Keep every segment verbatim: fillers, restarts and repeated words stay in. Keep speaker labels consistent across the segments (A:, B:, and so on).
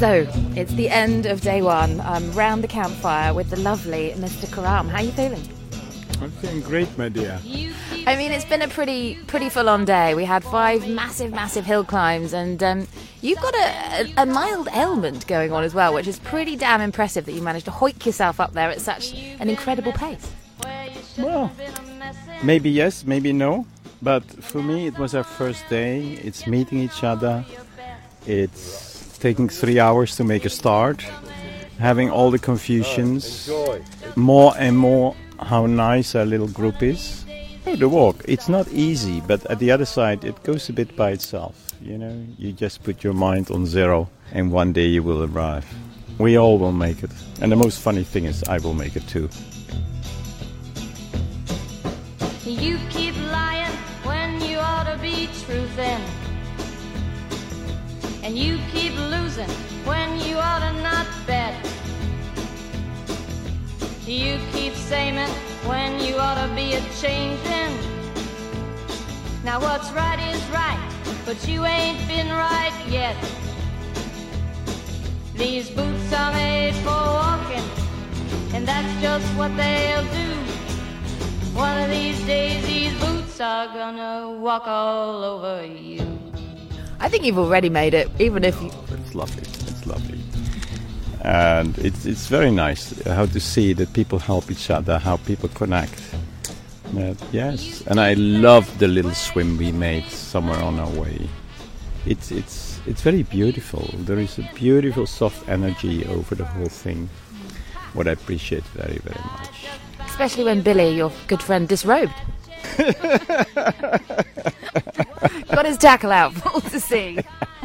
A: So, it's the end of day one. I'm round the campfire with the lovely Mister Karam. How are you feeling?
B: I'm feeling great, my dear.
A: I mean, it's been a pretty pretty full-on day. We had five massive, massive hill climbs, and um, you've got a, a, a mild ailment going on as well, which is pretty damn impressive that you managed to hoik yourself up there at such an incredible pace.
B: Well, maybe yes, maybe no. But for me, it was our first day. It's meeting each other. It's taking three hours to make a start. Having all the confusions. More and more how nice our little group is. The walk, it's not easy, but at the other side, it goes a bit by itself. You know, you just put your mind on zero, and one day you will arrive. We all will make it. And the most funny thing is, I will make it too.
C: You keep lying when you ought to be truthing. And you keep losing when you ought to not bet. You keep saying when you ought to be a-changing. Now what's right is right, but you ain't been right yet. These boots are made for walking, and that's just what they'll do. One of these days these boots are gonna walk all over you.
A: I think you've already made it, even if you...
B: It's lovely, it's lovely. And it's it's very nice how to see that people help each other, how people connect. But yes, and I love the little swim we made somewhere on our way. It's it's it's very beautiful. There is a beautiful soft energy over the whole thing. What I appreciate very very much.
A: Especially when Billy, your good friend, disrobed. Got his tackle out for all to see.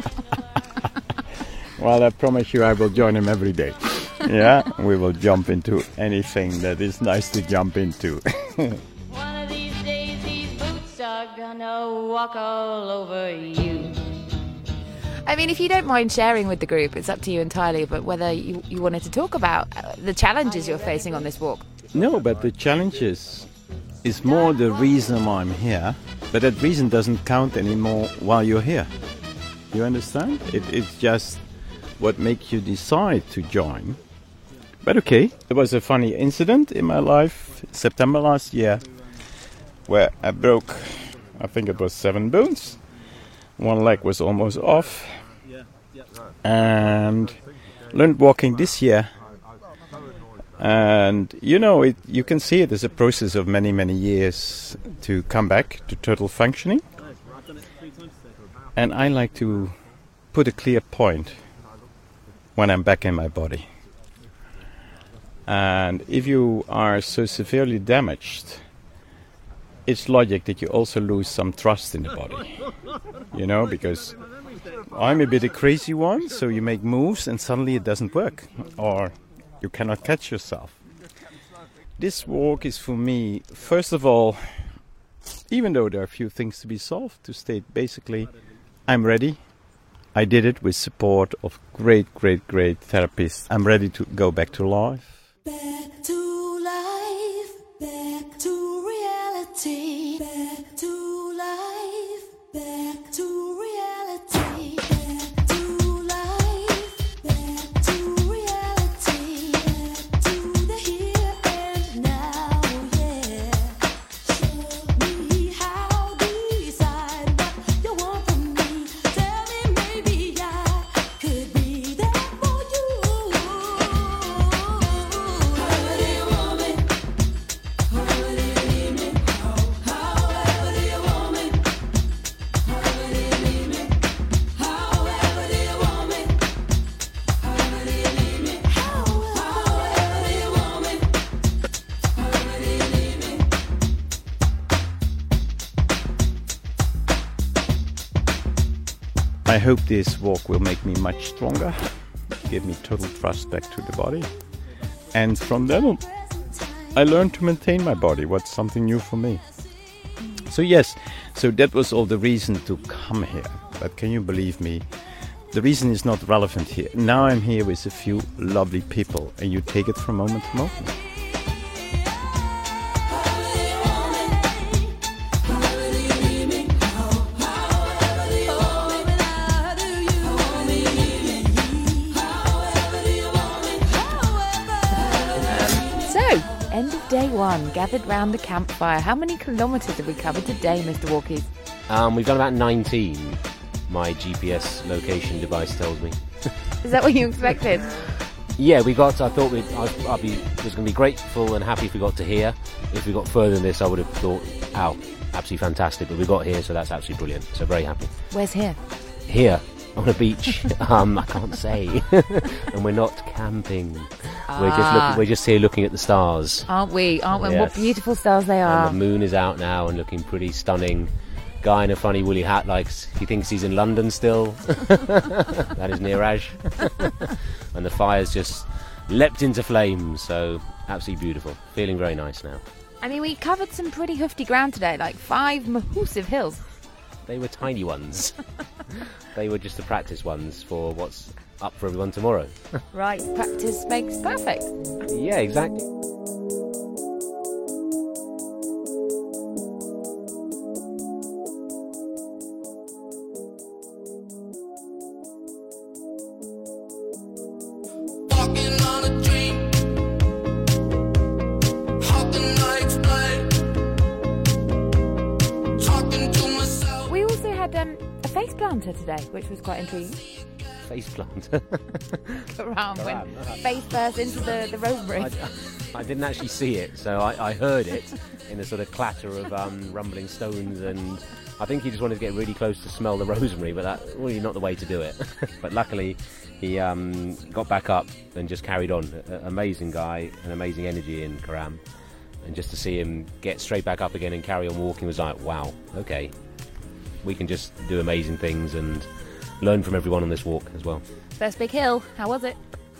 B: Well, I promise you I will join him every day. Yeah, we will jump into anything that is nice to jump into.
C: One of these days these boots are gonna walk all over you.
A: I mean, if you don't mind sharing with the group, it's up to you entirely, but whether you, you wanted to talk about the challenges you're facing on this walk.
B: No, but the challenges is more the reason why I'm here, but that reason doesn't count anymore while you're here. You understand? It, it's just what makes you decide to join. But okay, there was a funny incident in my life, September last year, where I broke, I think it was seven bones. One leg was almost off. And learned walking this year. And you know, it, you can see it as a process of many, many years to come back to total functioning. And I like to put a clear point when I'm back in my body. And if you are so severely damaged, it's logic that you also lose some trust in the body. You know, because I'm a bit a crazy one, so you make moves and suddenly it doesn't work. Or you cannot catch yourself. This walk is for me, first of all, even though there are a few things to be solved, to state basically, I'm ready. I did it with support of great, great, great therapists. I'm ready to go back to life.
D: Back to life, back to reality, back to life, back to reality, back to life, back to reality, back to the here and now, yeah. Show me how to decide what you want from me. Tell me maybe I could be there for you. However do you want me? However do you need me? However do you want me? However do you need me? However do you want me? However do you need me? However do you want me? However do you need me?
B: I hope this walk will make me much stronger, give me total trust back to the body. And from then on, I learned to maintain my body, what's something new for me. So yes, so that was all the reason to come here. But can you believe me? The reason is not relevant here. Now I'm here with a few lovely people, and you take it from moment to moment.
D: However do you want me?
A: day one, gathered round the campfire. How many kilometres have we covered today, Mister Walkies?
E: Um, we've done about nineteen, my G P S location device tells me.
A: Is that what you expected?
E: Yeah, we got. I thought we'd, I'd, I'd be was going to be grateful and happy if we got to here. If we got further than this, I would have thought, "Ow, absolutely fantastic!" But we got here, so that's absolutely brilliant. So very happy.
A: Where's here?
E: Here on a beach. um, I can't say. And we're not camping.
A: Ah.
E: We're just looking, we're just here looking at the stars.
A: Aren't we? Aren't we?
E: Yes.
A: What beautiful stars they are.
E: And the moon is out now and looking pretty stunning. Guy in a funny woolly hat, like he thinks he's in London still. That is Neeraj. And the fire's just leapt into flames, so absolutely beautiful. Feeling very nice now.
A: I mean, we covered some pretty hoofty ground today, like five massive hills.
E: They were tiny ones. They were just the practice ones for what's up for everyone tomorrow.
A: Right, practice makes perfect.
E: Yeah, exactly.
A: Today, which was quite intriguing.
E: Face plant.
A: Around when face first into the, the rosemary.
E: I, I didn't actually see it, so I, I heard it in a sort of clatter of um, rumbling stones, and I think he just wanted to get really close to smell the rosemary, but that's really not the way to do it. But luckily, he um, got back up and just carried on. A, amazing guy, an amazing energy in Karam, and just to see him get straight back up again and carry on walking was like, wow, okay. We can just do amazing things and learn from everyone on this walk as well.
A: First big hill, how was it?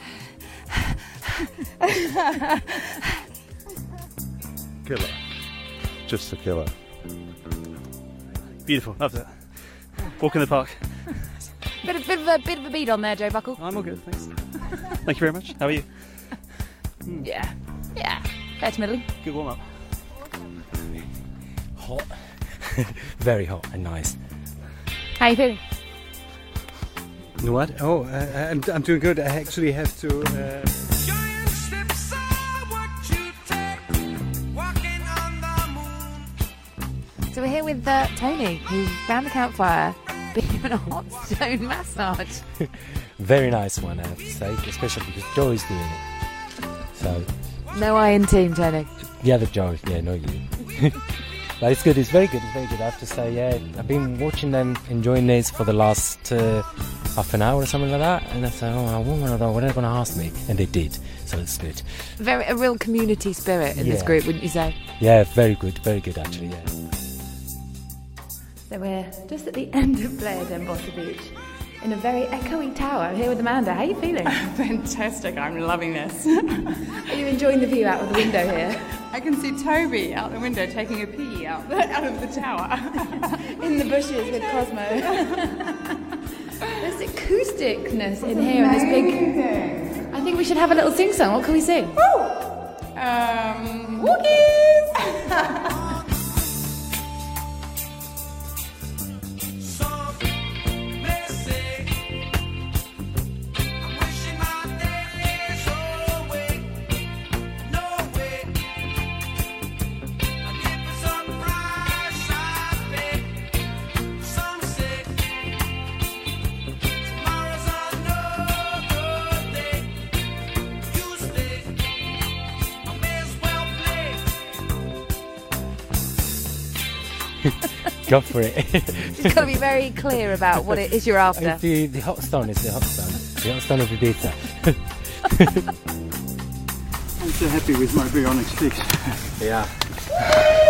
F: Killer. Just a killer. Beautiful, loved it. Walk in the park.
A: Bit of, bit of, a, bit of a beat on there, Joe Buckle.
F: I'm all good, thanks. Thank you very much. How are you?
A: Mm. Yeah, yeah, fair to middling.
F: Good warm up.
G: Hot. Very hot and nice.
A: How you feeling?
H: What? Oh, uh, I'm, I'm doing good. I actually have to... Uh...
A: So we're here with uh, Tony, who's round the campfire, being given a hot stone massage.
G: Very nice one, I have to say, especially because Joe is doing it. So...
A: No I in team, Tony.
G: The other Joe, yeah, not you. But it's good, it's very good, it's very good, I have to say, yeah. I've been watching them, enjoying this for the last uh, half an hour or something like that, and I said, oh, I want one of those, what are they going to ask me? And they did, so it's good.
A: Very, a real community spirit in
G: yeah.
A: this group, wouldn't you say?
G: Yeah, very good, very good actually, yeah.
A: So we're just at the end of Playa d'Embossa Beach, in a very echoey tower. I'm here with Amanda. How are you feeling?
I: Fantastic, I'm loving this.
A: Are you enjoying the view out of the window here?
I: I can see Toby out the window taking a pee out, the, out of the tower.
A: In the bushes with Cosmo. There's acousticness in here in this big... I think we should have a little sing-song. What can we sing?
I: Woo! Um...
A: Walkies!
G: Go for it.
A: You've got to be very clear about what it is you're after.
G: It's the, the hot stone, it's the hot stone. The hot stone of Ibiza.
H: I'm so happy with my bionic sticks.
E: Yeah.